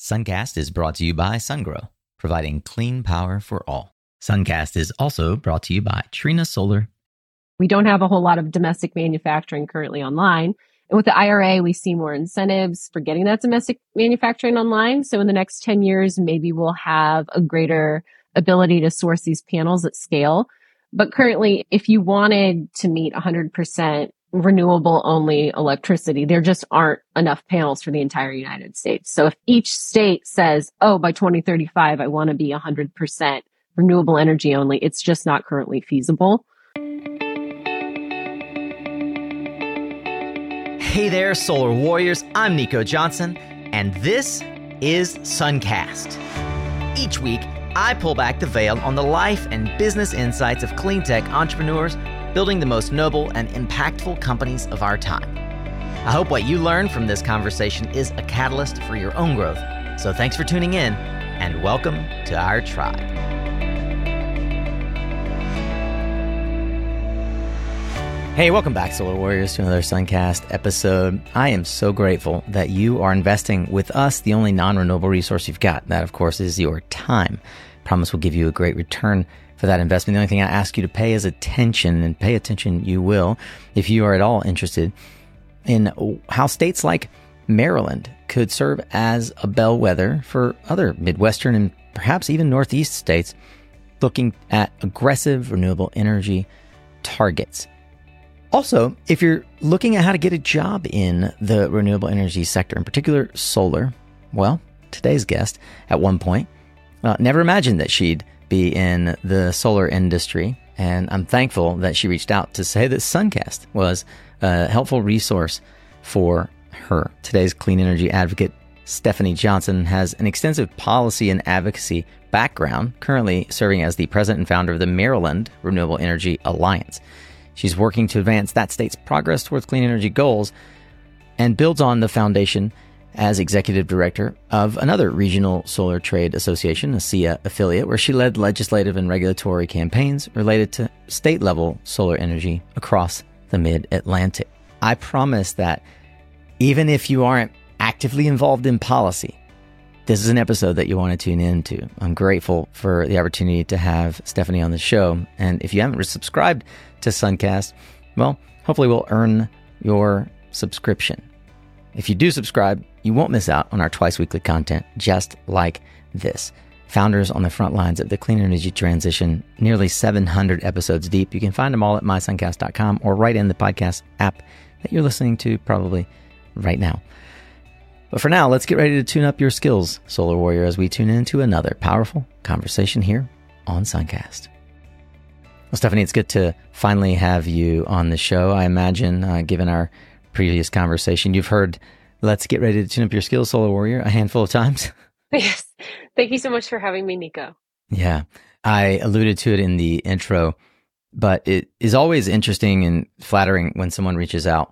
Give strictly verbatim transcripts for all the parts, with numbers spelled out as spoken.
Suncast is brought to you by SunGrow, providing clean power for all. Suncast is also brought to you by Trina Solar. We don't have a whole lot of domestic manufacturing currently online. And with the I R A, we see more incentives for getting that domestic manufacturing online. So in the next ten years, maybe we'll have a greater ability to source these panels at scale. But currently, if you wanted to meet one hundred percent renewable only electricity, there just aren't enough panels for the entire United States. So if each state says, oh, by twenty thirty-five, I want to be one hundred percent renewable energy only, it's just not currently feasible. Hey there, Solar Warriors. I'm Nico Johnson, and this is Suncast. Each week, I pull back the veil on the life and business insights of clean tech entrepreneurs building the most noble and impactful companies of our time. I hope what you learn from this conversation is a catalyst for your own growth. So thanks for tuning in, and welcome to our tribe. Hey, welcome back, Solar Warriors, to another Suncast episode. I am so grateful that you are investing with us, the only non-renewable resource you've got. That, of course, is your time. Promise we'll give you a great return for that investment. The only thing I ask you to pay is attention, and pay attention you will if you are at all interested in how states like Maryland could serve as a bellwether for other Midwestern and perhaps even Northeast states looking at aggressive renewable energy targets. Also, if you're looking at how to get a job in the renewable energy sector, in particular solar, well, today's guest at one point uh, never imagined that she'd be in the solar industry, and I'm thankful that she reached out to say that Suncast was a helpful resource for her. Today's clean energy advocate, Stephanie Johnson, has an extensive policy and advocacy background, currently serving as the president and founder of the Maryland Renewable Energy Alliance. She's working to advance that state's progress towards clean energy goals and builds on the foundation as executive director of another regional solar trade association, a S E A affiliate, where she led legislative and regulatory campaigns related to state-level solar energy across the mid-Atlantic. I promise that even if you aren't actively involved in policy, this is an episode that you want to tune into. I'm grateful for the opportunity to have Stephanie on the show. And if you haven't subscribed to Suncast, well, hopefully we'll earn your subscription. If you do subscribe, you won't miss out on our twice-weekly content just like this. Founders on the front lines of the clean energy transition, nearly seven hundred episodes deep. You can find them all at my suncast dot com or right in the podcast app that you're listening to probably right now. But for now, let's get ready to tune up your skills, Solar Warrior, as we tune into another powerful conversation here on Suncast. Well, Stephanie, it's good to finally have you on the show. I imagine, uh, given our previous conversation, you've heard "Let's get ready to tune up your skills, Solar Warrior" a handful of times. Yes. Thank you so much for having me, Nico. Yeah. I alluded to it in the intro, but it is always interesting and flattering when someone reaches out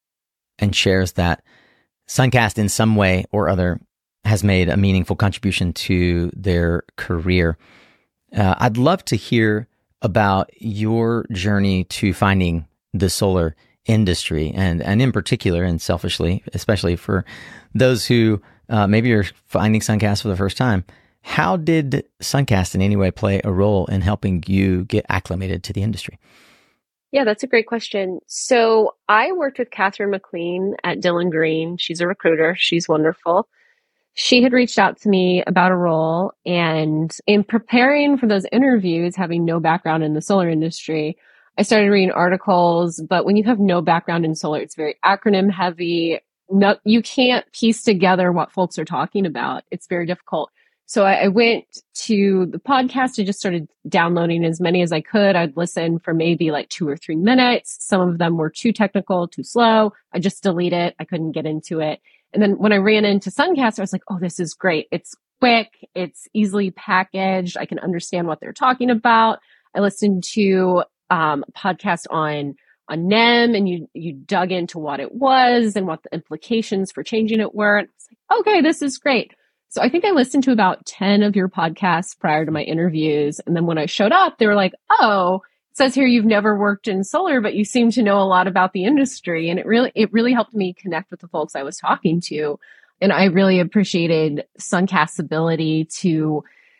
and shares that Suncast in some way or other has made a meaningful contribution to their career. Uh, I'd love to hear about your journey to finding the solar industry, and, and in particular and selfishly, especially for those who uh, maybe are finding Suncast for the first time. How did Suncast in any way play a role in helping you get acclimated to the industry? Yeah, that's a great question. So I worked with Catherine McLean at Dillon Green. She's a recruiter. She's wonderful. She had reached out to me about a role, and in preparing for those interviews, having no background in the solar industry, I started reading articles. But when you have no background in solar, it's very acronym heavy. No, you can't piece together what folks are talking about. It's very difficult. So I, I went to the podcast and just started downloading as many as I could. I'd listen for maybe like two or three minutes. Some of them were too technical, too slow. I just delete it. I couldn't get into it. And then when I ran into Suncast, I was like, oh, this is great. It's quick. It's easily packaged. I can understand what they're talking about. I listened to um, a podcast on on N E M, and you you dug into what it was and what the implications for changing it were. And I was like, okay, this is great. So I think I listened to about ten of your podcasts prior to my interviews. And then when I showed up, they were like, oh, it says here you've never worked in solar, but you seem to know a lot about the industry. And it really, it really helped me connect with the folks I was talking to. And I really appreciated Suncast's ability to,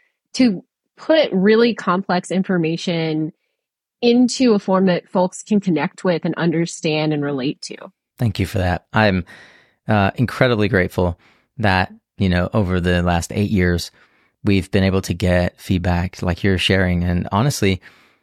to put really complex information into a form that folks can connect with and understand and relate to. Thank you for that. I'm uh, incredibly grateful that, you know, over the last eight years, we've been able to get feedback like you're sharing. And honestly,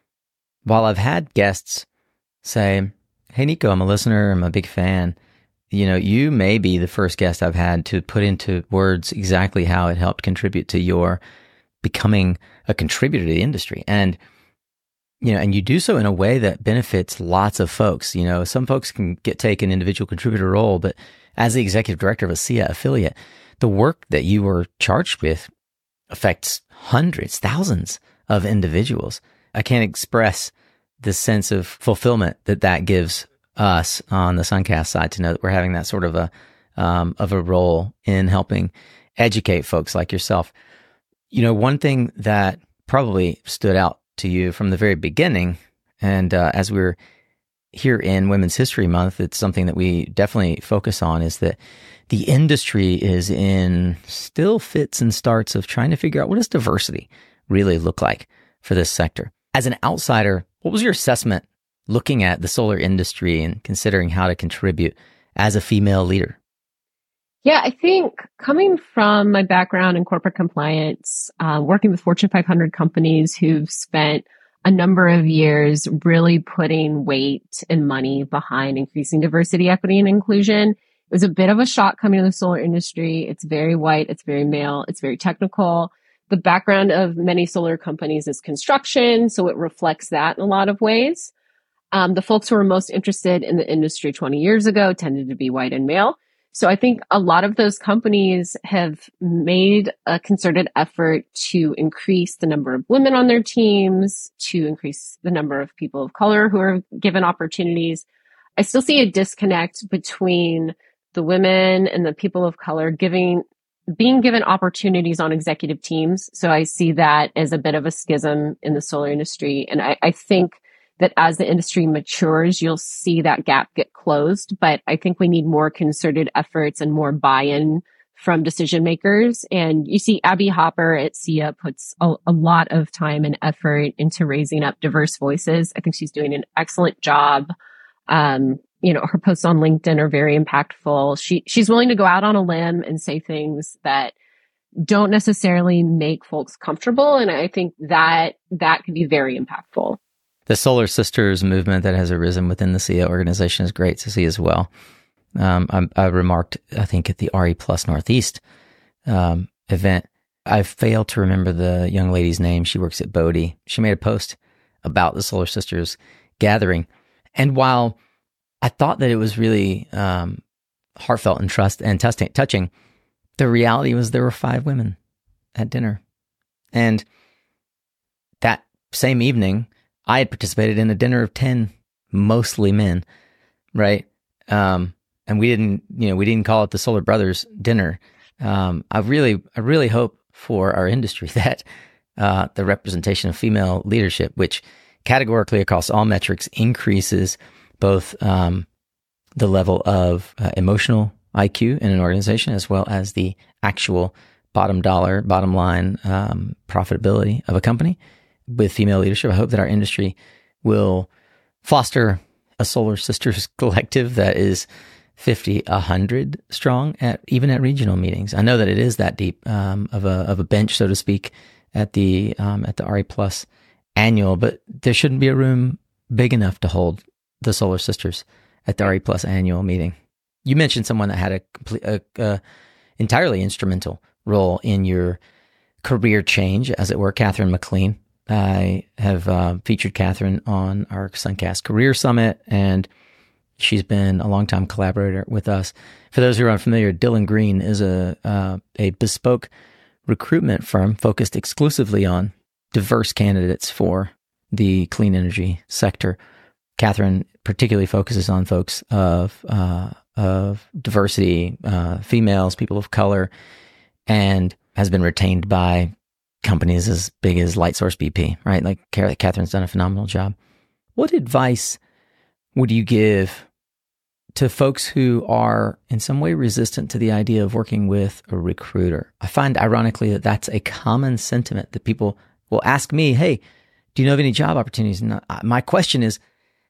while I've had guests say, hey, Nico, I'm a listener, I'm a big fan, you know, you may be the first guest I've had to put into words exactly how it helped contribute to your becoming a contributor to the industry. And, you know, and you do so in a way that benefits lots of folks. You know, some folks can get take an individual contributor role, but as the executive director of a S I A affiliate, the work that you were charged with affects hundreds, thousands of individuals. I can't express the sense of fulfillment that that gives us on the Suncast side to know that we're having that sort of a um, of a role in helping educate folks like yourself. You know, one thing that probably stood out to you from the very beginning, and uh, as we're here in Women's History Month, it's something that we definitely focus on, is that the industry is in still fits and starts of trying to figure out, what does diversity really look like for this sector? As an outsider, what was your assessment looking at the solar industry and considering how to contribute as a female leader? Yeah, I think coming from my background in corporate compliance, uh, working with Fortune five hundred companies who've spent a number of years really putting weight and money behind increasing diversity, equity, and inclusion, it was a bit of a shock coming to the solar industry. It's very white, it's very male, it's very technical. The background of many solar companies is construction, so it reflects that in a lot of ways. Um, the folks who were most interested in the industry twenty years ago tended to be white and male. So I think a lot of those companies have made a concerted effort to increase the number of women on their teams, to increase the number of people of color who are given opportunities. I still see a disconnect between the women and the people of color giving, being given opportunities on executive teams. So I see that as a bit of a schism in the solar industry. And I, I think that as the industry matures, you'll see that gap get closed. But I think we need more concerted efforts and more buy-in from decision makers. And you see Abby Hopper at S I A puts a, a lot of time and effort into raising up diverse voices. I think she's doing an excellent job. Um, you know, her posts on LinkedIn are very impactful. She she's willing to go out on a limb and say things that don't necessarily make folks comfortable. And I think that that could be very impactful. The Solar Sisters movement that has arisen within the S I A organization is great to see as well. Um, I, I remarked, I think, at the R E Plus Northeast um, event, I failed to remember the young lady's name. She works at Bodie. She made a post about the Solar Sisters gathering. And while I thought that it was really um, heartfelt and trust and testing, touching, the reality was there were five women at dinner. And that same evening, I had participated in a dinner of ten, mostly men, right? Um, and we didn't, you know, we didn't call it the Solar Brothers dinner. Um, I really, I really hope for our industry that uh, the representation of female leadership, which categorically across all metrics increases both um, the level of uh, emotional I Q in an organization as well as the actual bottom dollar, bottom line um, profitability of a company. With female leadership, I hope that our industry will foster a Solar Sisters collective that is fifty, one hundred strong at even at regional meetings. I know that it is that deep um, of a of a bench, so to speak, at the um, at the R E Plus annual, but there shouldn't be a room big enough to hold the Solar Sisters at the R E Plus annual meeting. You mentioned someone that had a complete, a, a entirely instrumental role in your career change, as it were, Catherine McLean. I have uh, featured Catherine on our Suncast Career Summit, and she's been a longtime collaborator with us. For those who are unfamiliar, Dillon Green is a uh, a bespoke recruitment firm focused exclusively on diverse candidates for the clean energy sector. Catherine particularly focuses on folks of uh, of diversity, uh, females, people of color, and has been retained by companies as big as Lightsource B P, right? Like Catherine's done a phenomenal job. What advice would you give to folks who are in some way resistant to the idea of working with a recruiter. I find ironically that that's a common sentiment that people will ask me, hey, do you know of any job opportunities? And my question is,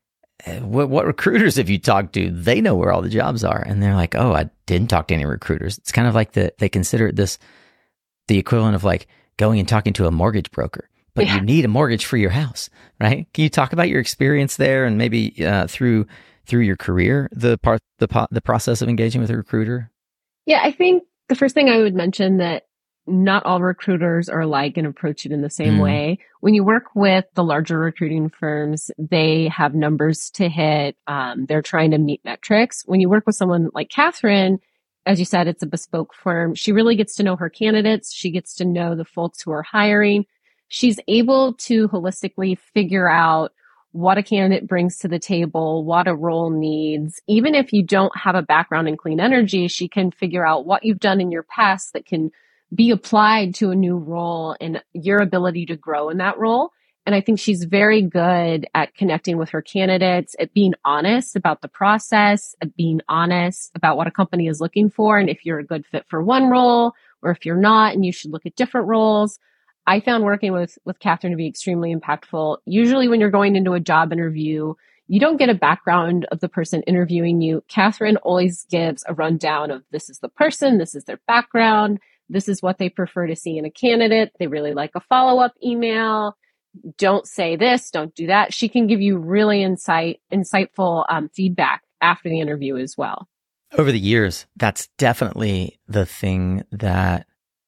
what, what recruiters have you talked to? They know where all the jobs are. And they're like, oh, I didn't talk to any recruiters. It's kind of like the, they consider it this, the equivalent of like going and talking to a mortgage broker, but yeah. you need a mortgage for your house, right? Can you talk about your experience there and maybe uh, through through your career, the part, the the process of engaging with a recruiter? Yeah, I think the first thing I would mention that not all recruiters are alike and approach it in the same mm. way. When you work with the larger recruiting firms, they have numbers to hit. Um, they're trying to meet metrics. When you work with someone like Catherine, as you said, it's a bespoke firm. She really gets to know her candidates. She gets to know the folks who are hiring. She's able to holistically figure out what a candidate brings to the table, what a role needs. Even if you don't have a background in clean energy, she can figure out what you've done in your past that can be applied to a new role and your ability to grow in that role. And I think she's very good at connecting with her candidates, at being honest about the process, at being honest about what a company is looking for, and if you're a good fit for one role or if you're not and you should look at different roles. I found working with, with Catherine to be extremely impactful. Usually when you're going into a job interview, you don't get a background of the person interviewing you. Catherine always gives a rundown of this is the person, this is their background, this is what they prefer to see in a candidate. They really like a follow-up email. Don't say this, don't do that. She can give you really insight, insightful um, feedback after the interview as well. Over the years, that's definitely the thing that,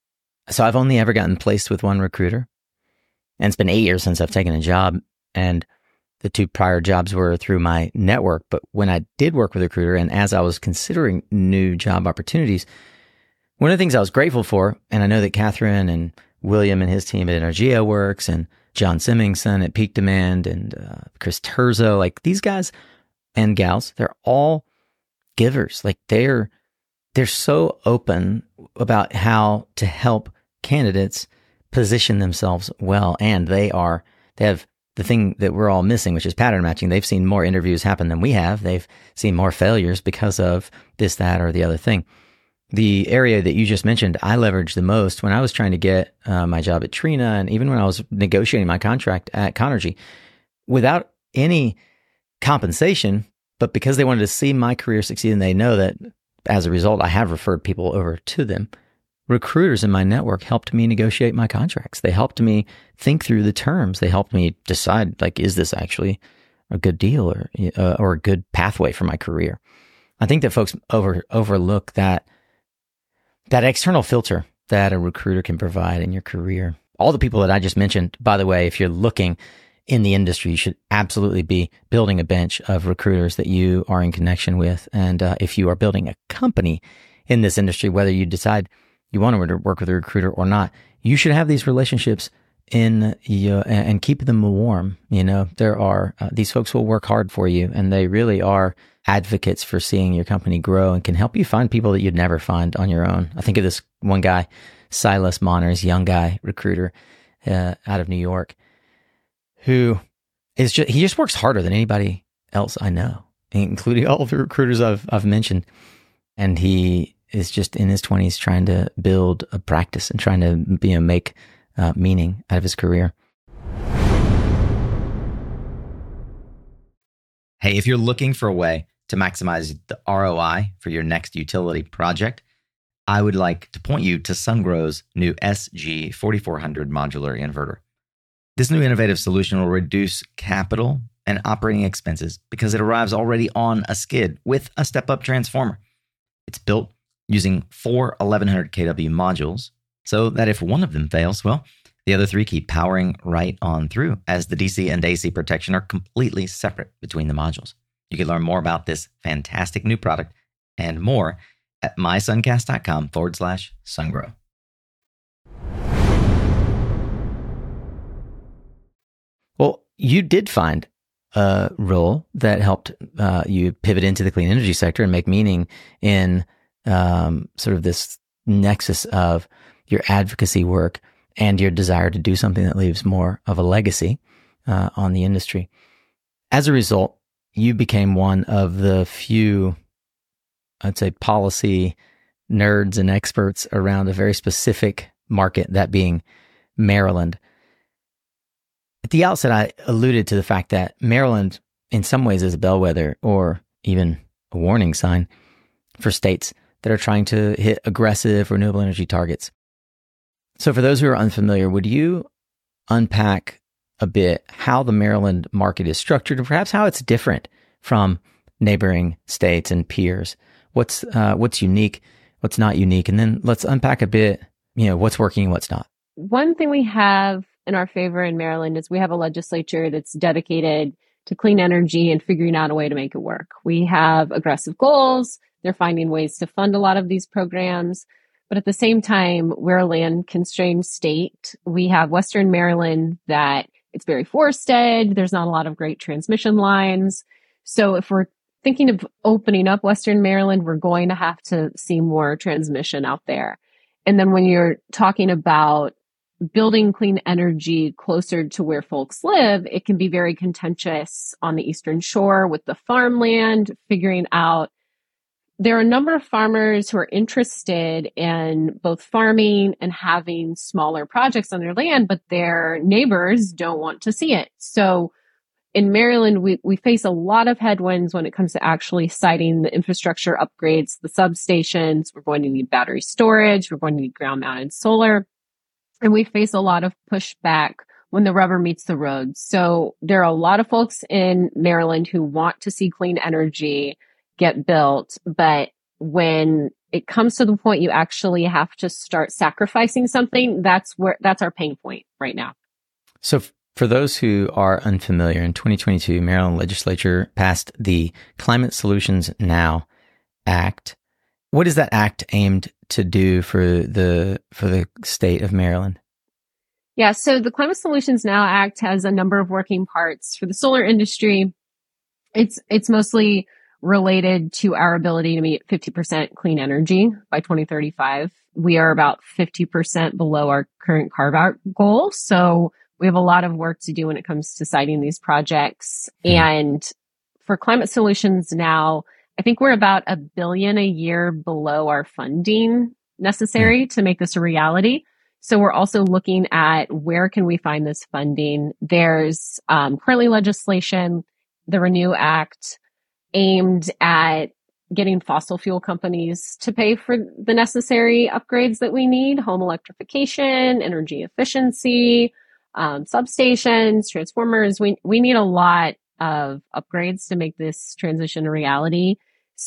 so I've only ever gotten placed with one recruiter, and it's been eight years since I've taken a job, and the two prior jobs were through my network. But when I did work with a recruiter, and as I was considering new job opportunities, one of the things I was grateful for, and I know that Catherine and William and his team at Energia Works and John Semmingson at Peak Demand and uh, Chris Terzo, like these guys and gals, they're all givers. Like they're, they're so open about how to help candidates position themselves well. And they are, they have the thing that we're all missing, which is pattern matching. They've seen more interviews happen than we have. They've seen more failures because of this, that, or the other thing. The area that you just mentioned, I leveraged the most when I was trying to get uh, my job at Trina, and even when I was negotiating my contract at Conergy, without any compensation, but because they wanted to see my career succeed, and they know that as a result, I have referred people over to them. Recruiters in my network helped me negotiate my contracts. They helped me think through the terms. They helped me decide, like, is this actually a good deal or uh, or a good pathway for my career? I think that folks over overlook that that external filter that a recruiter can provide in your career. All the people that I just mentioned, by the way, if you're looking in the industry, you should absolutely be building a bench of recruiters that you are in connection with. And uh, if you are building a company in this industry, whether you decide you want to work with a recruiter or not, you should have these relationships in your, and keep them warm. You know, there are, uh, these folks will work hard for you, and they really are advocates for seeing your company grow and can help you find people that you'd never find on your own. I think of this one guy, Silas Monners, young guy recruiter uh, out of New York, who is just, he just works harder than anybody else I know, including all of the recruiters I've, I've mentioned. And he is just in his twenties trying to build a practice and trying to, you know, make uh, meaning out of his career. Hey, if you're looking for a way to maximize the R O I for your next utility project, I would like to point you to Sungrow's new S G forty-four hundred modular inverter. This new innovative solution will reduce capital and operating expenses because it arrives already on a skid with a step-up transformer. It's built using four eleven hundred K W modules so that if one of them fails, well, the other three keep powering right on through, as the D C and A C protection are completely separate between the modules. You can learn more about this fantastic new product and more at mysuncast.com forward slash sungrow. Well, you did find a role that helped uh, you pivot into the clean energy sector and make meaning in um, sort of this nexus of your advocacy work and your desire to do something that leaves more of a legacy uh, on the industry. As a result, you became one of the few I'd say, policy nerds and experts around a very specific market, that being Maryland. At the outset, I alluded to the fact that Maryland, in some ways, is a bellwether or even a warning sign for states that are trying to hit aggressive renewable energy targets. So for those who are unfamiliar, would you unpack a bit how the Maryland market is structured and perhaps how it's different from neighboring states and peers? What's uh, what's unique, what's not unique? And then let's unpack a bit, you know, what's working and what's not. One thing we have in our favor in Maryland is we have a legislature that's dedicated to clean energy and figuring out a way to make it work. We have aggressive goals. They're finding ways to fund a lot of these programs. But at the same time, we're a land constrained state. We have Western Maryland that it's very forested. There's not a lot of great transmission lines. So if we're thinking of opening up Western Maryland, we're going to have to see more transmission out there. And then when you're talking about building clean energy closer to where folks live, it can be very contentious on the Eastern Shore with the farmland, figuring out there are a number of farmers who are interested in both farming and having smaller projects on their land, but their neighbors don't want to see it. So in Maryland, we, we face a lot of headwinds when it comes to actually siting the infrastructure upgrades, the substations. We're going to need battery storage. We're going to need ground mounted solar. And we face a lot of pushback when the rubber meets the road. So there are a lot of folks in Maryland who want to see clean energy get built. But when it comes to the point you actually have to start sacrificing something, that's where that's our pain point right now. So f- for those who are unfamiliar, in twenty twenty-two, Maryland legislature passed the Climate Solutions Now Act. What is that act aimed to do for the for the state of Maryland? Yeah, so the Climate Solutions Now Act has a number of working parts. For the solar industry, it's it's mostly related to our ability to meet fifty percent clean energy by twenty thirty-five. We are about fifty percent below our current carve-out goal. So we have a lot of work to do when it comes to siting these projects. Mm-hmm. And for Climate Solutions Now, I think we're about a billion a year below our funding necessary mm-hmm. to make this a reality. So we're also looking at where can we find this funding. There's um, currently legislation, the Renew Act, aimed at getting fossil fuel companies to pay for the necessary upgrades that we need: home electrification, energy efficiency, um, substations, transformers. We we need a lot of upgrades to make this transition a reality.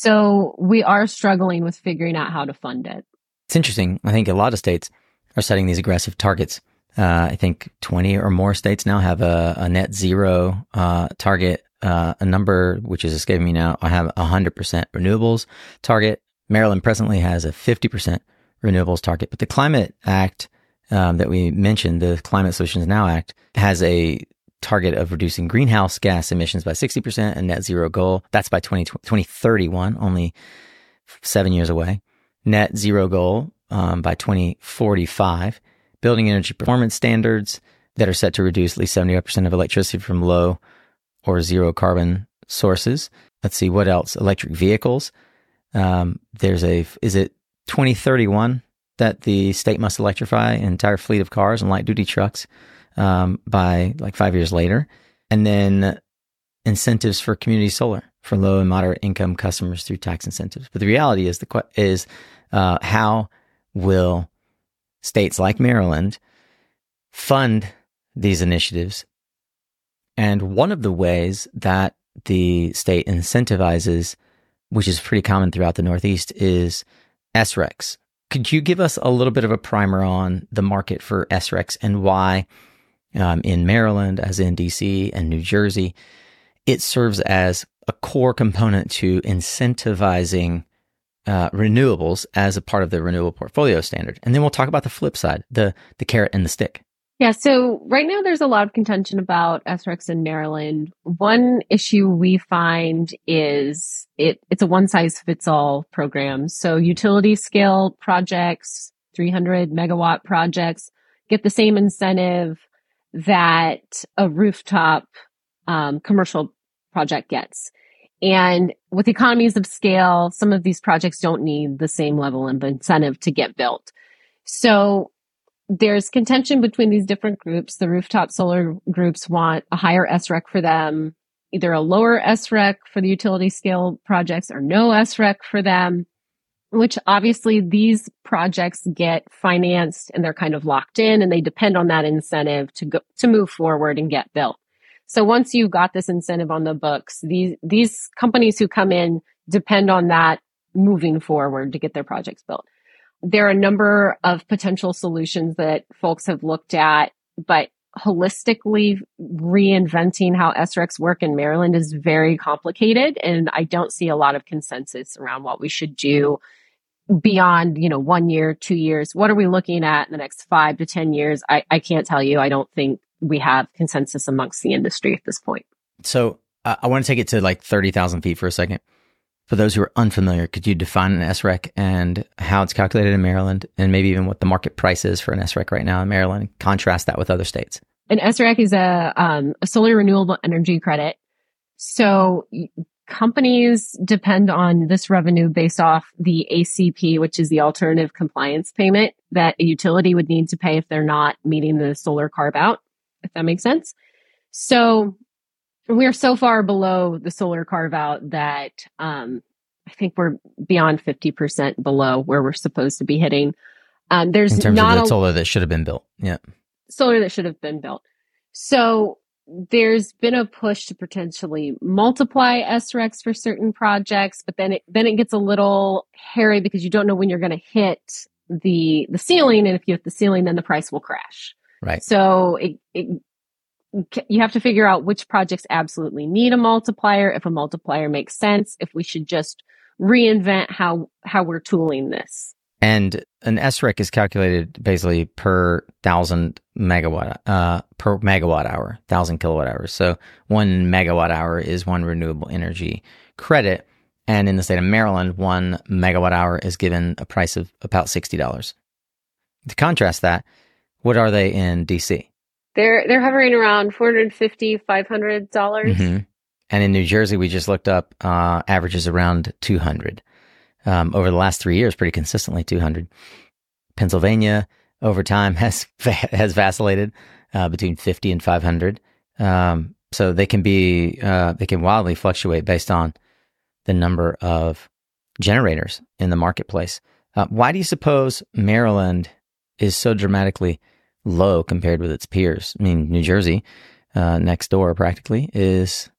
So we are struggling with figuring out how to fund it. It's interesting. I think a lot of states are setting these aggressive targets. Uh, I think twenty or more states now have a, a net zero uh, target. Uh, a number which is escaping me now. I have a one hundred percent renewables target. Maryland presently has a fifty percent renewables target. But the Climate Act um, that we mentioned, the Climate Solutions Now Act, has a target of reducing greenhouse gas emissions by sixty percent and net zero goal. That's by twenty thirty-one, only seven years away. Net zero goal um, by twenty forty-five. Building energy performance standards that are set to reduce at least seventy-five percent of electricity from low or zero carbon sources. Let's see, what else? Electric vehicles. Um, there's a, is it twenty thirty-one that the state must electrify an entire fleet of cars and light duty trucks um, by like five years later. And then incentives for community solar for low and moderate income customers through tax incentives. But the reality is, the is uh, how will states like Maryland fund these initiatives? And one of the ways that the state incentivizes, which is pretty common throughout the Northeast, is S R E Cs. Could you give us a little bit of a primer on the market for S R E Cs and why um, in Maryland, as in D C and New Jersey, it serves as a core component to incentivizing uh, renewables as a part of the renewable portfolio standard? And then we'll talk about the flip side, the the carrot and the stick. Yeah, so right now there's a lot of contention about S R E Cs in Maryland. One issue we find is it it's a one-size-fits-all program. So utility scale projects, three hundred megawatt projects, get the same incentive that a rooftop um, commercial project gets. And with economies of scale, some of these projects don't need the same level of incentive to get built. So there's contention between these different groups. The rooftop solar groups want a higher S R E C for them, either a lower S R E C for the utility scale projects or no S R E C for them, which obviously these projects get financed and they're kind of locked in and they depend on that incentive to go, to move forward and get built. So once you've got this incentive on the books, these, these companies who come in depend on that moving forward to get their projects built. There are a number of potential solutions that folks have looked at, but holistically reinventing how S R E Cs work in Maryland is very complicated. And I don't see a lot of consensus around what we should do beyond, you know, one year, two years. What are we looking at in the next five to ten years? I, I can't tell you. I don't think we have consensus amongst the industry at this point. So uh, I want to take it to like thirty thousand feet for a second. For those who are unfamiliar, could you define an S R E C and how it's calculated in Maryland, and maybe even what the market price is for an S R E C right now in Maryland? Contrast that with other states. An S R E C is a, um, a solar renewable energy credit. So companies depend on this revenue based off the A C P, which is the alternative compliance payment that a utility would need to pay if they're not meeting the solar carve out, if that makes sense. So we're so far below the solar carve out that um, I think we're beyond fifty percent below where we're supposed to be hitting. Um, there's in terms not of the a, solar that should have been built. Yeah. Solar that should have been built. So there's been a push to potentially multiply S R E Cs for certain projects, but then it, then it gets a little hairy because you don't know when you're going to hit the, the ceiling. And if you hit the ceiling, then the price will crash. Right. So it, it, you have to figure out which projects absolutely need a multiplier, if a multiplier makes sense, if we should just reinvent how, how we're tooling this. And an S R E C is calculated basically per thousand megawatt, uh, per megawatt hour, thousand kilowatt hours. So one megawatt hour is one renewable energy credit. And in the state of Maryland, one megawatt hour is given a price of about sixty dollars. To contrast that, what are they in D C? They're, they're hovering around four hundred fifty dollars, five hundred dollars. Mm-hmm. And in New Jersey, we just looked up, uh, averages around two hundred. Um, over the last three years, pretty consistently two hundred. Pennsylvania, over time, has has vacillated uh, between fifty and five hundred. Um, so they can be uh, they can wildly fluctuate based on the number of generators in the marketplace. Uh, why do you suppose Maryland is so dramatically low compared with its peers? I mean, New Jersey, uh, next door practically, is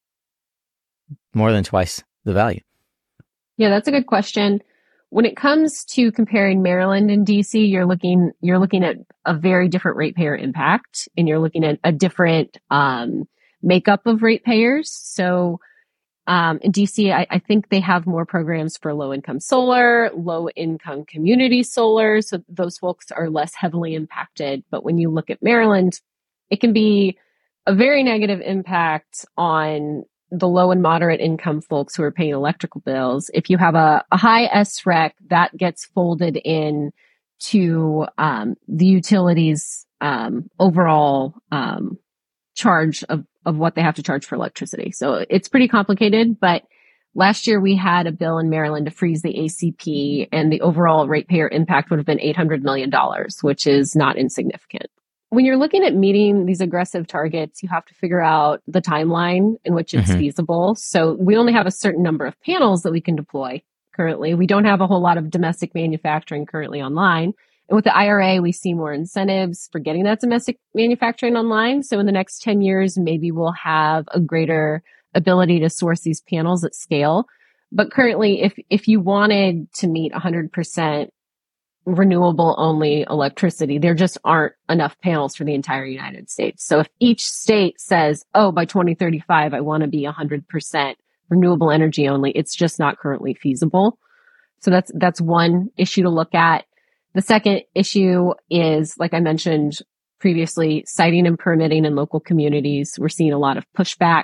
more than twice the value. Yeah, that's a good question. When it comes to comparing Maryland and D C, you're looking you're looking at a very different ratepayer impact, and you're looking at a different um, makeup of ratepayers. So um, in D C, I, I think they have more programs for low income solar, low income community solar. So those folks are less heavily impacted. But when you look at Maryland, it can be a very negative impact on the low and moderate income folks who are paying electrical bills. If you have a, a high S R E C, that gets folded in to um, the utilities um, overall um, charge of, of what they have to charge for electricity. So it's pretty complicated, but last year we had a bill in Maryland to freeze the A C P, and the overall ratepayer impact would have been eight hundred million dollars, which is not insignificant. When you're looking at meeting these aggressive targets, you have to figure out the timeline in which it's mm-hmm. feasible. So we only have a certain number of panels that we can deploy currently. We don't have a whole lot of domestic manufacturing currently online. And with the I R A, we see more incentives for getting that domestic manufacturing online. So in the next ten years, maybe we'll have a greater ability to source these panels at scale. But currently, if, if you wanted to meet one hundred percent renewable only electricity, there just aren't enough panels for the entire United States. So if each state says, oh, by twenty thirty-five, I want to be one hundred percent renewable energy only, it's just not currently feasible. So that's, that's one issue to look at. The second issue is, like I mentioned previously, siting and permitting in local communities. We're seeing a lot of pushback.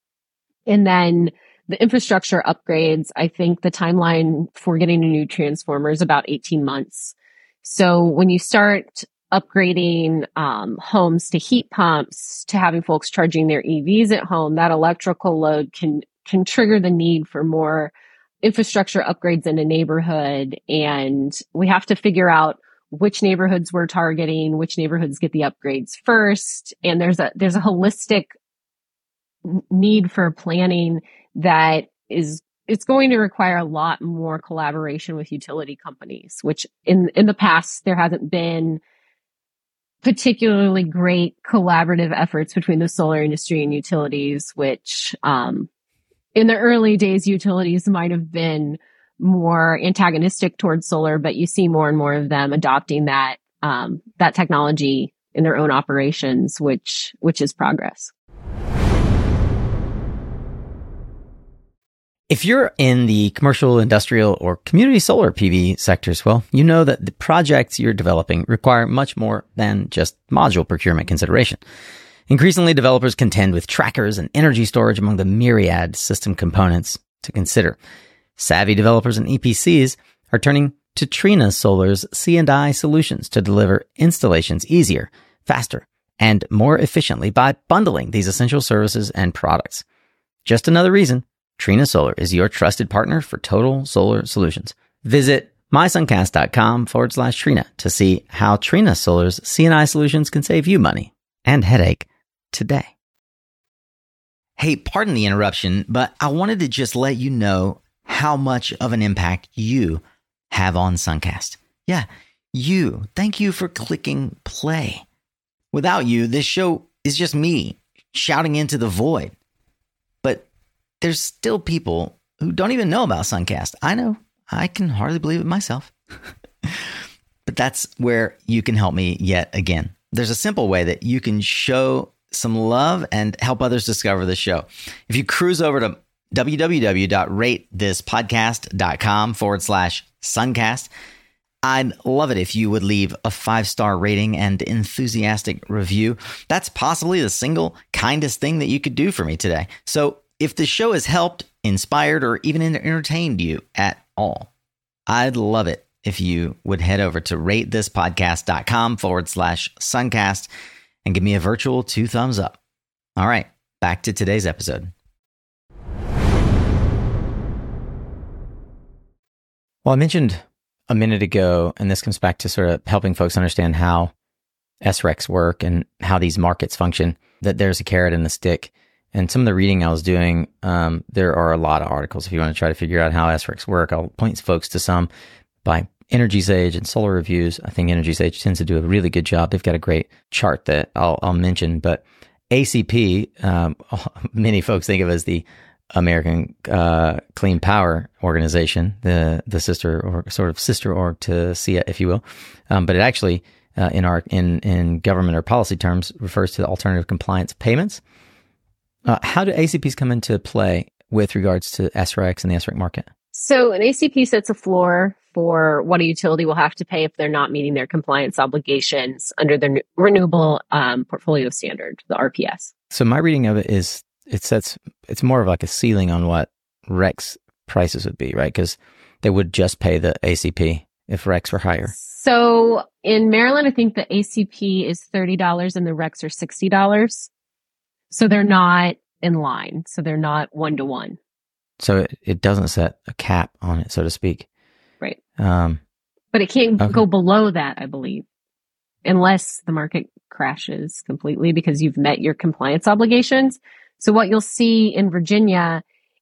And then the infrastructure upgrades, I think the timeline for getting a new transformer is about eighteen months. So when you start upgrading um, homes to heat pumps, to having folks charging their E Vs at home, that electrical load can can trigger the need for more infrastructure upgrades in a neighborhood. And we have to figure out which neighborhoods we're targeting, which neighborhoods get the upgrades first. And there's a, there's a holistic need for planning that is, it's going to require a lot more collaboration with utility companies, which in, in the past, there hasn't been particularly great collaborative efforts between the solar industry and utilities, which, um, in the early days, utilities might have been more antagonistic towards solar, but you see more and more of them adopting that, um, that technology in their own operations, which, which is progress. If you're in the commercial, industrial, or community solar P V sectors, well, you know that the projects you're developing require much more than just module procurement consideration. Increasingly, developers contend with trackers and energy storage among the myriad system components to consider. Savvy developers and E P Cs are turning to Trina Solar's C and I solutions to deliver installations easier, faster, and more efficiently by bundling these essential services and products. Just another reason Trina Solar is your trusted partner for total solar solutions. Visit mysuncast.com forward slash Trina to see how Trina Solar's C and I solutions can save you money and headache today. Hey, pardon the interruption, but I wanted to just let you know how much of an impact you have on Suncast. Yeah, you. Thank you for clicking play. Without you, this show is just me shouting into the void. But there's still people who don't even know about Suncast. I know. I can hardly believe it myself. But that's where you can help me yet again. There's a simple way that you can show some love and help others discover the show. If you cruise over to www.ratethispodcast.com forward slash Suncast, I'd love it if you would leave a five-star rating and enthusiastic review. That's possibly the single kindest thing that you could do for me today. So if the show has helped, inspired, or even entertained you at all, I'd love it if you would head over to ratethispodcast.com forward slash Suncast and give me a virtual two thumbs up. All right, back to today's episode. Well, I mentioned a minute ago, and this comes back to sort of helping folks understand how S R E Cs work and how these markets function, that there's a carrot and a stick. And some of the reading I was doing, um, there are a lot of articles. If you want to try to figure out how S R E Cs work, I'll point folks to some by Energy Sage and Solar Reviews. I think Energy Sage tends to do a really good job. They've got a great chart that I'll, I'll mention. But A C P, um, many folks think of as the American uh, Clean Power Organization, the the sister or sort of sister org to S E I A, if you will. Um, but it actually, uh, in our in in government or policy terms, refers to the alternative compliance payments. Uh, how do A C Ps come into play with regards to S R E Cs and the S R E C market? So an A C P sets a floor for what a utility will have to pay if they're not meeting their compliance obligations under their renewable um, portfolio standard, the R P S. So my reading of it is it sets, it's more of like a ceiling on what R E Cs prices would be, right? Because they would just pay the A C P if R E Cs were higher. So in Maryland, I think the A C P is thirty dollars and the R E Cs are sixty dollars. So they're not in line. So they're not one to one. So it, it doesn't set a cap on it, so to speak. Right. Um, but it can't okay. go below that, I believe, unless the market crashes completely because you've met your compliance obligations. So what you'll see in Virginia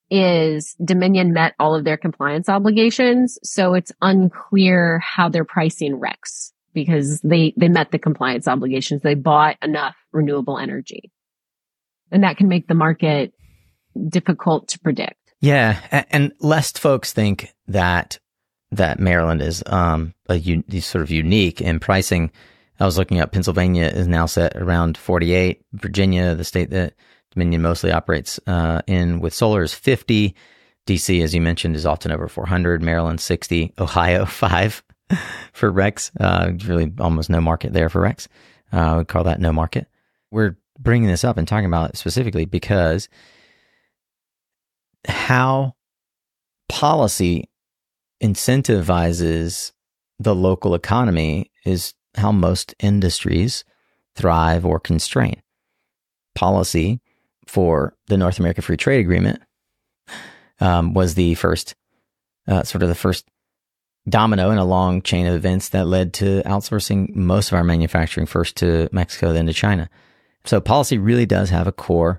is Dominion met all of their compliance obligations. So it's unclear how they're pricing R E Cs because they, they met the compliance obligations. They bought enough renewable energy. And that can make the market difficult to predict. Yeah. And, and lest folks think that that Maryland is um, a un- sort of unique in pricing. I was looking up, Pennsylvania is now set around forty-eight. Virginia, the state that Dominion mostly operates uh, in with solar, is fifty. D C, as you mentioned, is often over four hundred. Maryland, sixty. Ohio, five for R E Cs. Uh, really almost no market there for R E Cs. Uh, I would call that no market. We're bringing this up and talking about it specifically because how policy incentivizes the local economy is how most industries thrive or constrain. Policy for the North American Free Trade Agreement um, was the first, uh, sort of the first domino in a long chain of events that led to outsourcing most of our manufacturing first to Mexico, then to China. So policy really does have a core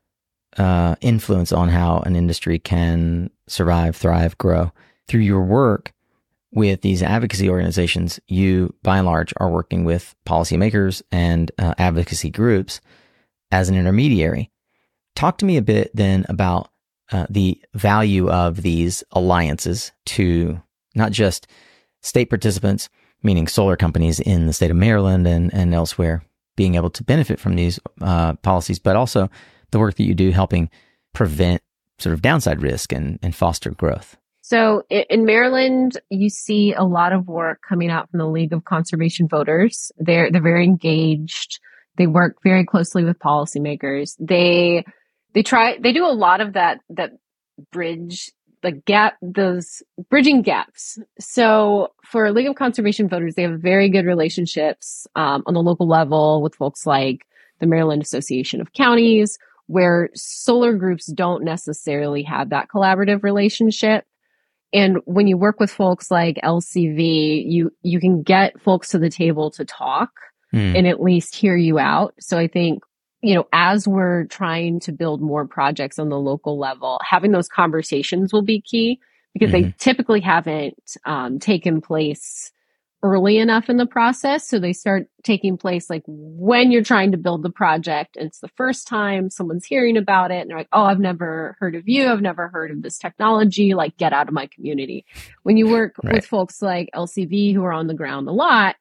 uh, influence on how an industry can survive, thrive, grow. Through your work with these advocacy organizations, you, by and large, are working with policymakers and uh, advocacy groups as an intermediary. Talk to me a bit then about uh, the value of these alliances to not just state participants, meaning solar companies in the state of Maryland and, and elsewhere, being able to benefit from these uh, policies, but also the work that you do helping prevent sort of downside risk and, and foster growth. So in Maryland, you see a lot of work coming out from the League of Conservation Voters. They're they're very engaged. They work very closely with policymakers. They they try they do a lot of that that bridge like gap those bridging gaps. So for League of Conservation Voters, they have very good relationships um, on the local level with folks like the Maryland Association of Counties, where solar groups don't necessarily have that collaborative relationship. And when you work with folks like L C V, you you can get folks to the table to talk mm. and at least hear you out. So I think, you know, as we're trying to build more projects on the local level, having those conversations will be key because mm-hmm. they typically haven't um, taken place early enough in the process. So they start taking place like when you're trying to build the project and it's the first time someone's hearing about it and they're like, oh, I've never heard of you. I've never heard of this technology. Like, get out of my community. When you work right. with folks like L C V who are on the ground a lot,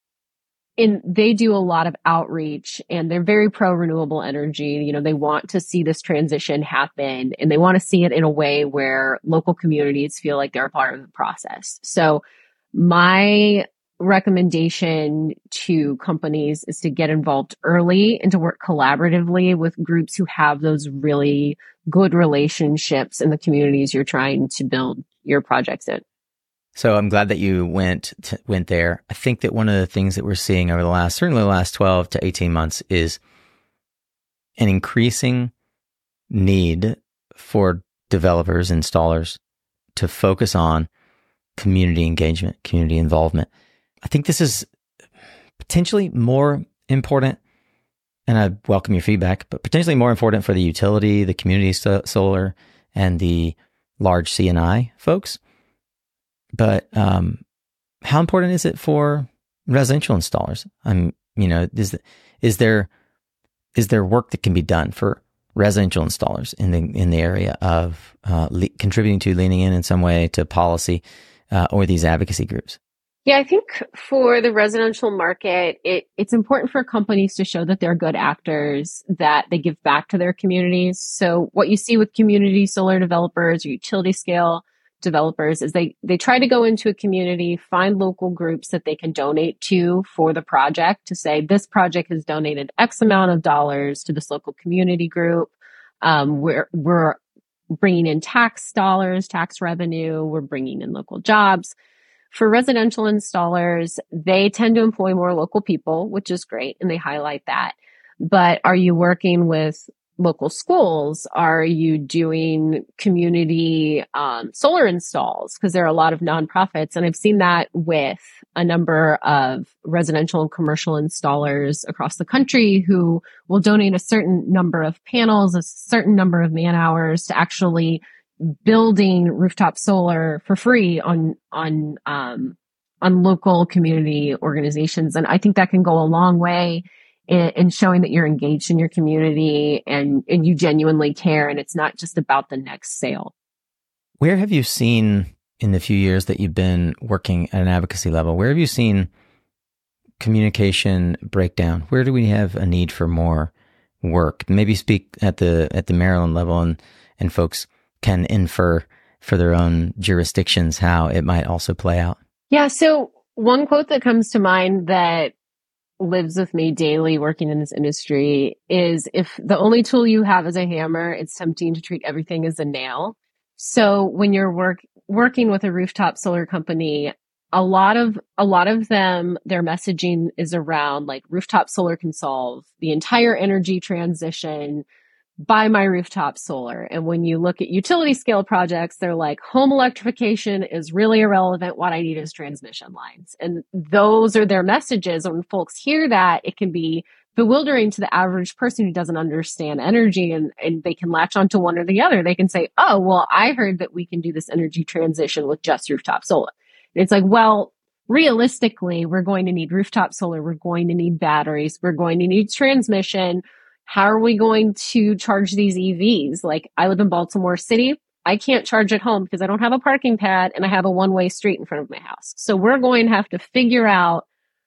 and they do a lot of outreach and they're very pro renewable energy. You know, they want to see this transition happen and they want to see it in a way where local communities feel like they're a part of the process. So my recommendation to companies is to get involved early and to work collaboratively with groups who have those really good relationships in the communities you're trying to build your projects in. So I'm glad that you went to, went there. I think that one of the things that we're seeing over the last, certainly the last twelve to eighteen months is an increasing need for developers, installers to focus on community engagement, community involvement. I think this is potentially more important, and I welcome your feedback, but potentially more important for the utility, the community so- solar, and the large C and I folks. But um, how important is it for residential installers? I'm, you know, is is there is there work that can be done for residential installers in the in the area of uh, le- contributing to, leaning in in some way to policy uh, or these advocacy groups? Yeah, I think for the residential market, it, it's important for companies to show that they're good actors, that they give back to their communities. So what you see with community solar developers or utility scale developers is they, they try to go into a community, find local groups that they can donate to for the project to say, this project has donated X amount of dollars to this local community group. Um, we're, we're bringing in tax dollars, tax revenue. We're bringing in local jobs. For residential installers, they tend to employ more local people, which is great, and they highlight that. But are you working with local schools? Are you doing community um, solar installs? Because there are a lot of nonprofits, and I've seen that with a number of residential and commercial installers across the country who will donate a certain number of panels, a certain number of man hours to actually building rooftop solar for free on on um, on local community organizations. And I think that can go a long way in, in showing that you're engaged in your community and, and you genuinely care, and it's not just about the next sale. Where have you seen, in the few years that you've been working at an advocacy level, where have you seen communication breakdown? Where do we have a need for more work? Maybe speak at the at the Maryland level, and and folks can infer for their own jurisdictions how it might also play out. Yeah. So one quote that comes to mind that lives with me daily working in this industry is, if the only tool you have is a hammer, it's tempting to treat everything as a nail. So when you're work, working with a rooftop solar company, a lot of, a lot of them, their messaging is around like rooftop solar can solve the entire energy transition. buy my rooftop solar. And when you look at utility scale projects, they're like, home electrification is really irrelevant. What I need is transmission lines. And those are their messages. And when folks hear that, it can be bewildering to the average person who doesn't understand energy, and, and they can latch onto one or the other. They can say, oh, well, I heard that we can do this energy transition with just rooftop solar. And it's like, well, realistically, we're going to need rooftop solar. We're going to need batteries. We're going to need transmission. How are we going to charge these E Vs? Like, I live in Baltimore City. I can't charge at home because I don't have a parking pad and I have a one-way street in front of my house. So we're going to have to figure out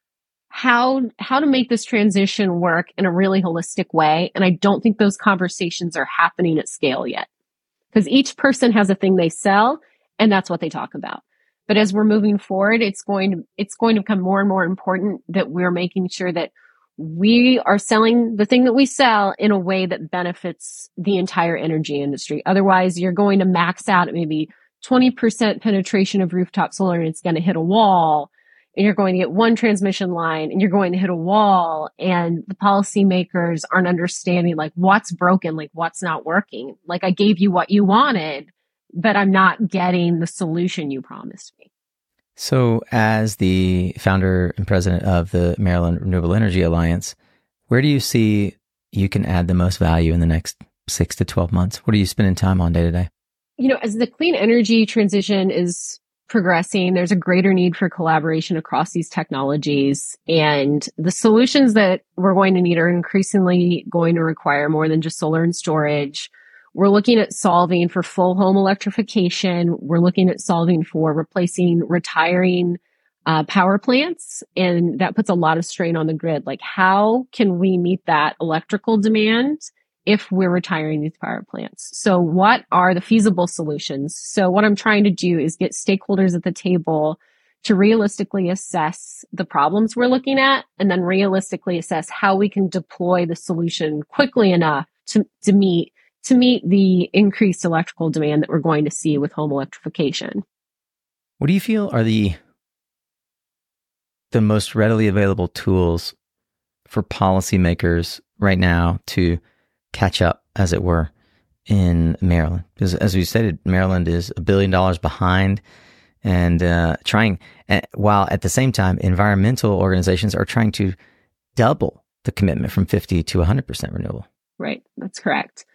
how, how to make this transition work in a really holistic way. And I don't think those conversations are happening at scale yet, because each person has a thing they sell and that's what they talk about. But as we're moving forward, it's going to, it's going to become more and more important that we're making sure that we are selling the thing that we sell in a way that benefits the entire energy industry. Otherwise, you're going to max out at maybe twenty percent penetration of rooftop solar and it's going to hit a wall, and you're going to get one transmission line and you're going to hit a wall, and the policymakers aren't understanding like what's broken, like what's not working. Like, I gave you what you wanted, but I'm not getting the solution you promised me. So as the founder and president of the Maryland Renewable Energy Alliance, where do you see you can add the most value in the next six to twelve months? What are you spending time on day to day? You know, as the clean energy transition is progressing, there's a greater need for collaboration across these technologies. And the solutions that we're going to need are increasingly going to require more than just solar and storage. We're looking at solving for full home electrification. We're looking at solving for replacing retiring uh, power plants. And that puts a lot of strain on the grid. Like, how can we meet that electrical demand if we're retiring these power plants? So what are the feasible solutions? So what I'm trying to do is get stakeholders at the table to realistically assess the problems we're looking at, and then realistically assess how we can deploy the solution quickly enough to, to meet to meet the increased electrical demand that we're going to see with home electrification. What do you feel are the the most readily available tools for policymakers right now to catch up, as it were, in Maryland? Because as we stated, Maryland is a billion dollars behind, and uh, trying, uh, while at the same time, environmental organizations are trying to double the commitment from fifty to one hundred percent renewable. Right, that's correct.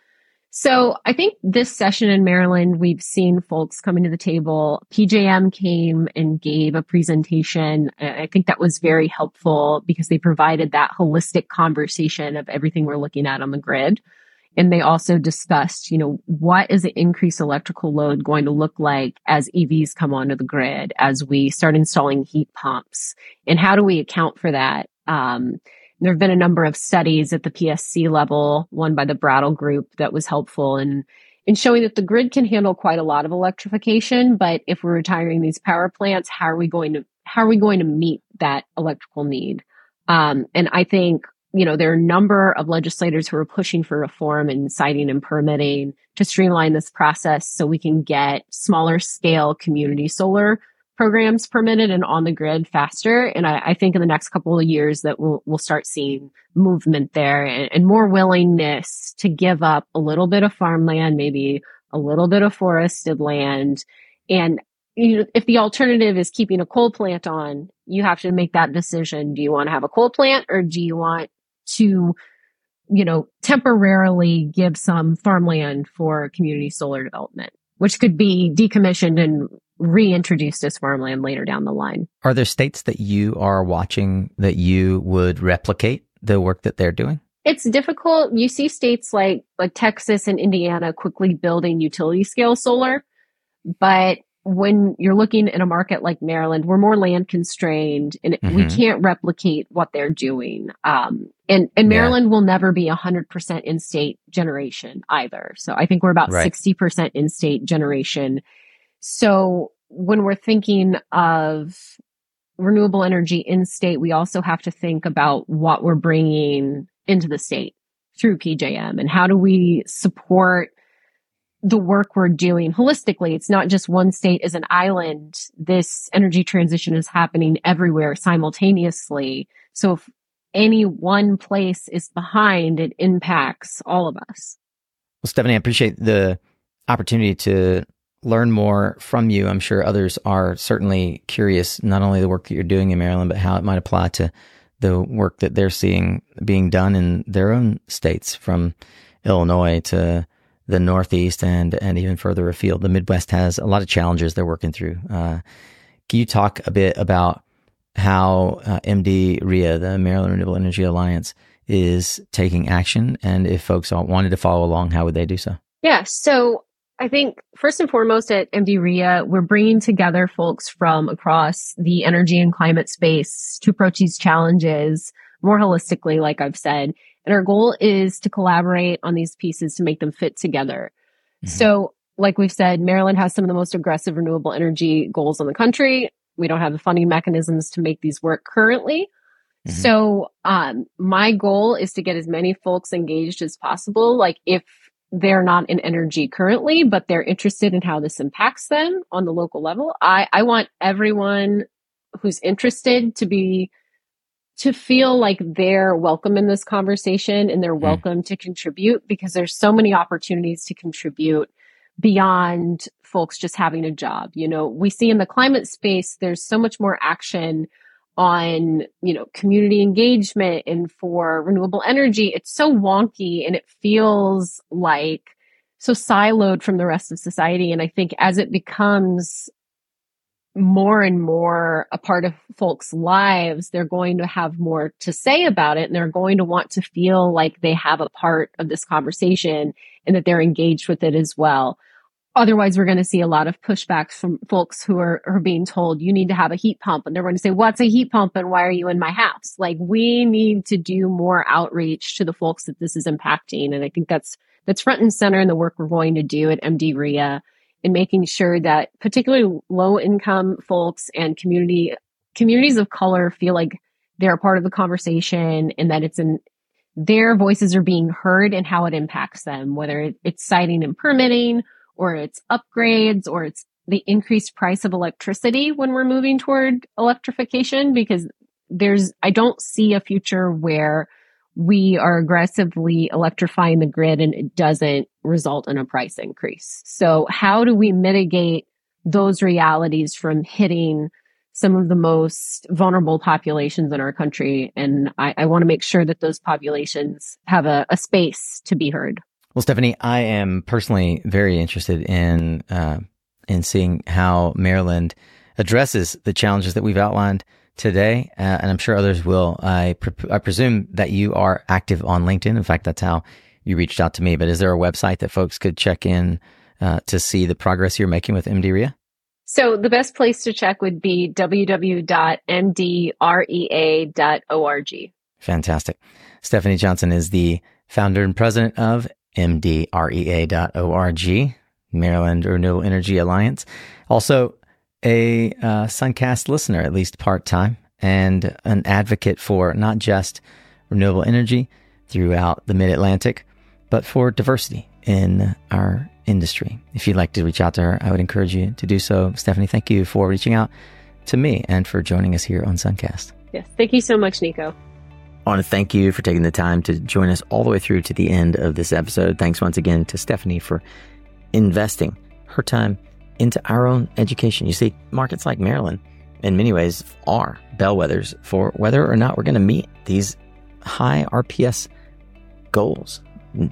So I think this session in Maryland, we've seen folks coming to the table. P J M came and gave a presentation. I think that was very helpful because they provided that holistic conversation of everything we're looking at on the grid. And they also discussed, you know, what is the increased electrical load going to look like as E Vs come onto the grid, as we start installing heat pumps, and how do we account for that? Um, There have been a number of studies at the P S C level, one by the Brattle Group, that was helpful in, in showing that the grid can handle quite a lot of electrification. But if we're retiring these power plants, how are we going to how are we going to meet that electrical need? Um, and I think, you know, there are a number of legislators who are pushing for reform in siting and permitting to streamline this process so we can get smaller scale community solar programs permitted and on the grid faster. And I, I think in the next couple of years that we'll, we'll start seeing movement there, and, and more willingness to give up a little bit of farmland, maybe a little bit of forested land. And you know, if the alternative is keeping a coal plant on, you have to make that decision. Do you want to have a coal plant, or do you want to, you know, temporarily give some farmland for community solar development, which could be decommissioned and reintroduced as farmland later down the line? Are there states that you are watching that you would replicate the work that they're doing? It's difficult. You see states like, like Texas and Indiana quickly building utility scale solar. But when you're looking at a market like Maryland, we're more land constrained, and mm-hmm. we can't replicate what they're doing. Um, and, and Maryland yeah. will never be one hundred percent in-state generation either. So I think we're about right. sixty percent in-state generation. So when we're thinking of renewable energy in state, we also have to think about what we're bringing into the state through P J M, and how do we support the work we're doing holistically. It's not just one state as an island. This energy transition is happening everywhere simultaneously. So if any one place is behind, it impacts all of us. Well, Stephanie, I appreciate the opportunity to learn more from you. I'm sure others are certainly curious, not only the work that you're doing in Maryland, but how it might apply to the work that they're seeing being done in their own states, from Illinois to the Northeast and, and even further afield. The Midwest has a lot of challenges they're working through. Uh, can you talk a bit about how uh, M D R I A, the Maryland Renewable Energy Alliance, is taking action? And if folks wanted to follow along, how would they do so? Yeah, so I think first and foremost at M D R I A, we're bringing together folks from across the energy and climate space to approach these challenges more holistically, like I've said. And our goal is to collaborate on these pieces to make them fit together. Mm-hmm. So like we've said, Maryland has some of the most aggressive renewable energy goals in the country. We don't have the funding mechanisms to make these work currently. Mm-hmm. So um, my goal is to get as many folks engaged as possible. Like if they're not in energy currently, but they're interested in how this impacts them on the local level, I, I want everyone who's interested to be to feel like they're welcome in this conversation and they're mm. welcome to contribute, because there's so many opportunities to contribute beyond folks just having a job. You know, we see in the climate space, there's so much more action on, you know, community engagement and for renewable energy. It's so wonky and it feels like so siloed from the rest of society. And I think as it becomes more and more a part of folks' lives, they're going to have more to say about it, and they're going to want to feel like they have a part of this conversation and that they're engaged with it as well. Otherwise, we're going to see a lot of pushbacks from folks who are, are being told, you need to have a heat pump. And they're going to say, what's a heat pump and why are you in my house? Like, we need to do more outreach to the folks that this is impacting. And I think that's that's front and center in the work we're going to do at M D R I A, in making sure that particularly low-income folks and community communities of color feel like they're a part of the conversation and that it's in their voices are being heard and how it impacts them, whether it's siting and permitting, or it's upgrades, or it's the increased price of electricity when we're moving toward electrification, because there's, I don't see a future where we are aggressively electrifying the grid and it doesn't result in a price increase. So how do we mitigate those realities from hitting some of the most vulnerable populations in our country? And I, I want to make sure that those populations have a, a space to be heard. Well, Stephanie, I am personally very interested in uh, in seeing how Maryland addresses the challenges that we've outlined today, uh, and I'm sure others will. I pre- I presume that you are active on LinkedIn. In fact, that's how you reached out to me. But is there a website that folks could check in uh, to see the progress you're making with M D R I A? So the best place to check would be w w w dot m d r e a dot org. Fantastic. Stephanie Johnson is the founder and president of m d r e a dot org, Maryland Renewable Energy Alliance. Also a uh, Suncast listener, at least part-time, and an advocate for not just renewable energy throughout the Mid-Atlantic, but for diversity in our industry. If you'd like to reach out to her, I would encourage you to do so. Stephanie, thank you for reaching out to me and for joining us here on Suncast. Yes, thank you so much, Nico. I want to thank you for taking the time to join us all the way through to the end of this episode. Thanks once again to Stephanie for investing her time into our own education. You see, markets like Maryland, in many ways, are bellwethers for whether or not we're going to meet these high R P S goals.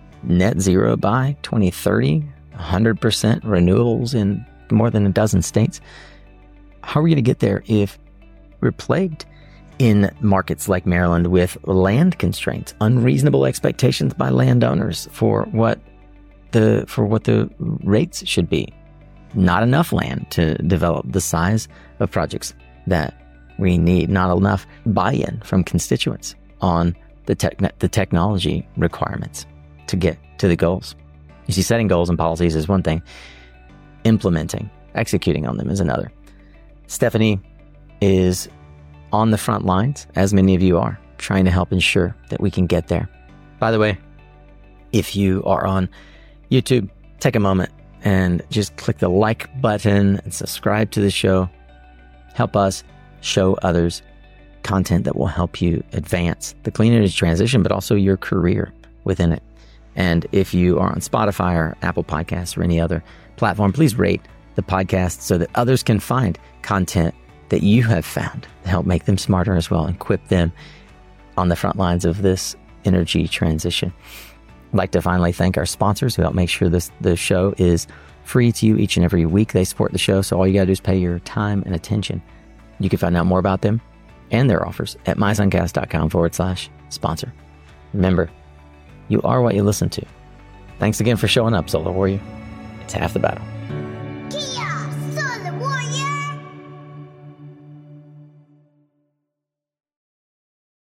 Net zero by twenty thirty, one hundred percent renewables in more than a dozen states. How are we going to get there if we're plagued in markets like Maryland with land constraints, unreasonable expectations by landowners for what the for what the rates should be? Not enough land to develop the size of projects that we need. Not enough buy-in from constituents on the tech, the technology requirements to get to the goals. You see, setting goals and policies is one thing. Implementing, executing on them is another. Stephanie is on the front lines, as many of you are, trying to help ensure that we can get there. By the way, if you are on YouTube, take a moment and just click the like button and subscribe to the show. Help us show others content that will help you advance the clean energy transition, but also your career within it. And if you are on Spotify or Apple Podcasts or any other platform, please rate the podcast so that others can find content that you have found to help make them smarter as well and equip them on the front lines of this energy transition. I'd like to finally thank our sponsors who help make sure this the show is free to you each and every week. They support the show, so all you got to do is pay your time and attention. You can find out more about them and their offers at mysuncast.com forward slash sponsor. Remember, you are what you listen to. Thanks again for showing up, Solar Warrior. It's half the battle.